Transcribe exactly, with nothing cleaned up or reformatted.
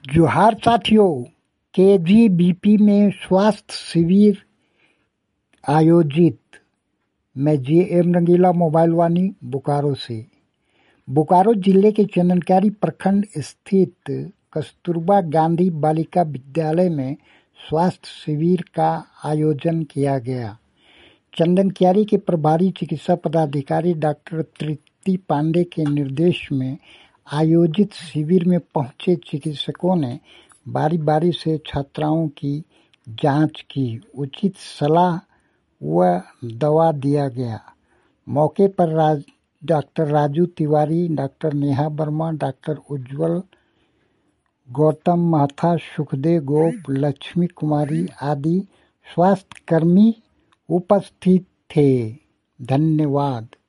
जोहार साथियों, के जी बी पी में स्वास्थ्य शिविर आयोजित। मैं जे एम रंगीला मोबाइल वानी बोकारो से। बोकारो जिले के चंदनक्यारी प्रखंड स्थित कस्तूरबा गांधी बालिका विद्यालय में स्वास्थ्य शिविर का आयोजन किया गया। चंदनक्यारी के प्रभारी चिकित्सा पदाधिकारी डॉक्टर तृप्ति पांडे के निर्देश में आयोजित शिविर में पहुंचे चिकित्सकों ने बारी बारी से छात्राओं की जांच की, उचित सलाह व दवा दिया गया। मौके पर Raj, doctor Raju Tiwari, doctor Neha Verma, doctor Ujjwal, Gautam Mahtha, Sukhdev Gop, Lakshmi Kumari आदि स्वास्थ्य कर्मी उपस्थित थे। धन्यवाद।